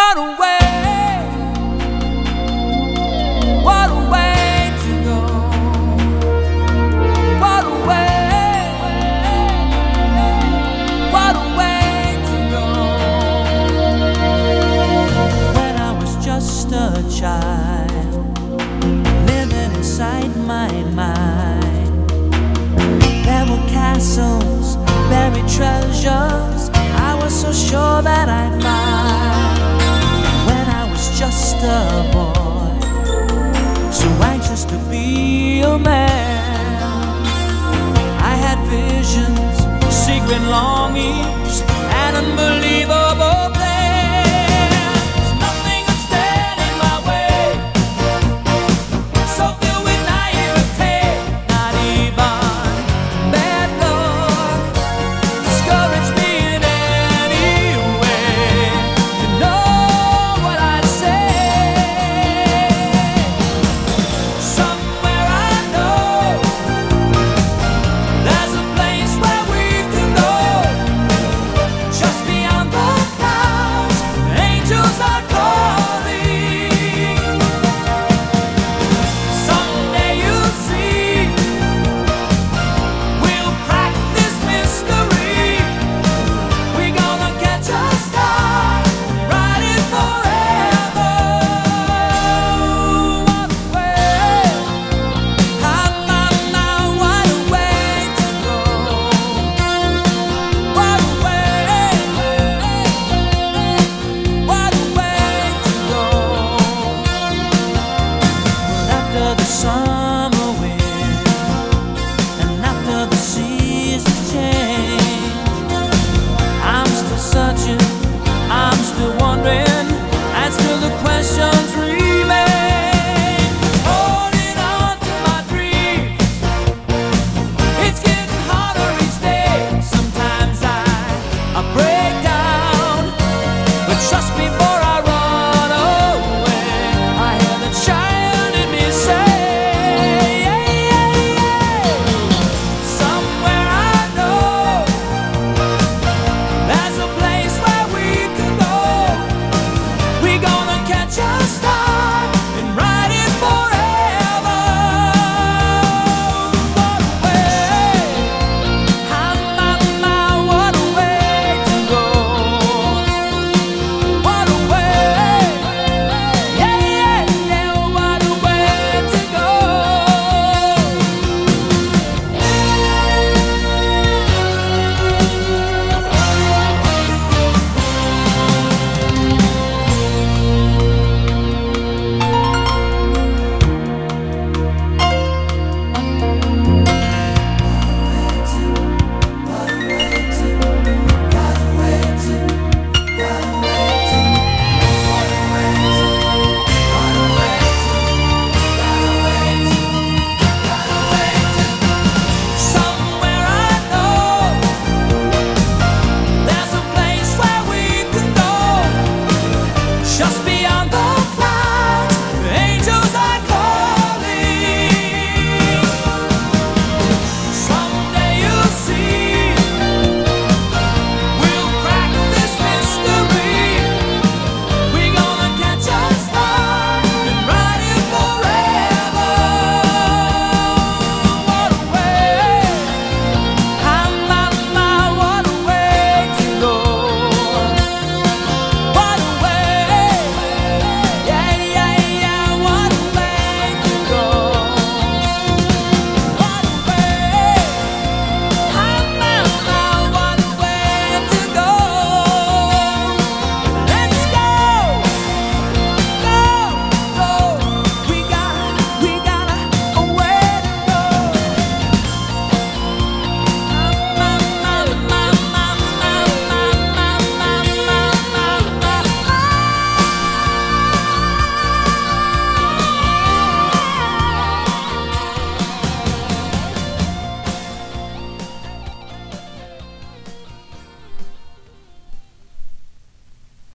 What a way, what a way to go. What a way, what a way to go. When I was just a child, living inside my mind, there were castles, buried treasures I was so sure that I'd find. When I was just a boy, so anxious to be a man.